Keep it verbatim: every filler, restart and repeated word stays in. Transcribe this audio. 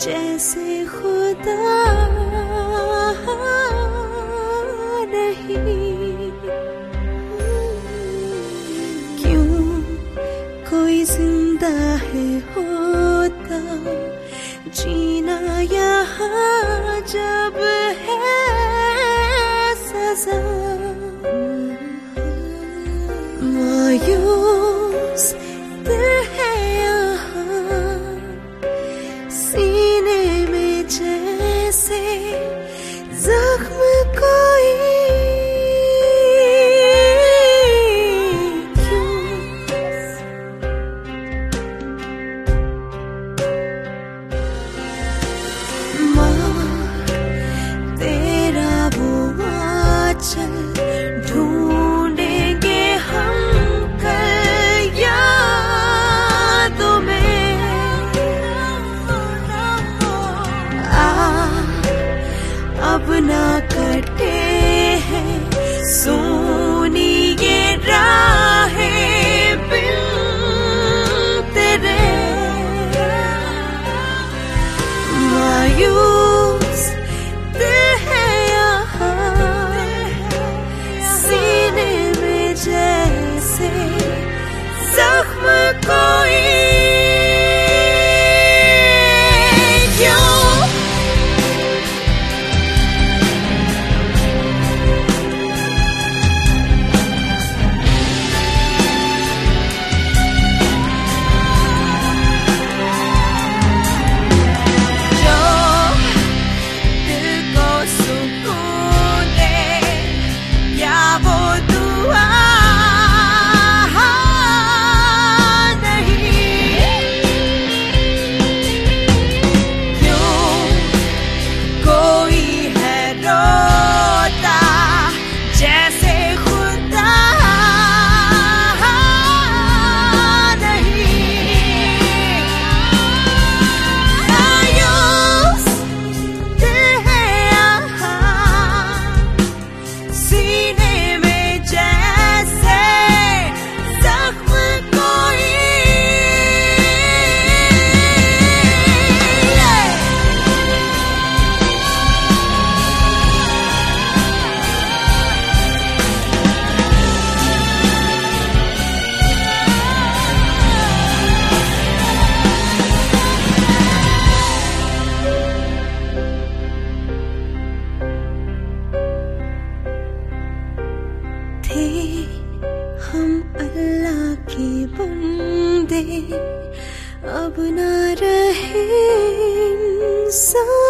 जैसे खुदा नहीं। क्यों कोई जिंदा है होता जीना यहाँ जब है सजा। मायूस दिल है यहाँ सीने में जैसे जख्म कोई। ढूंढेंगे हम कल यादों में। आ अब ना कटे हैं सोनी ये राहें बिन तेरे। मायूस दिल है यहाँ सीने में जैसे जख्म कोई। हम अल्लाह के बंदे अब ना रहे इंसान।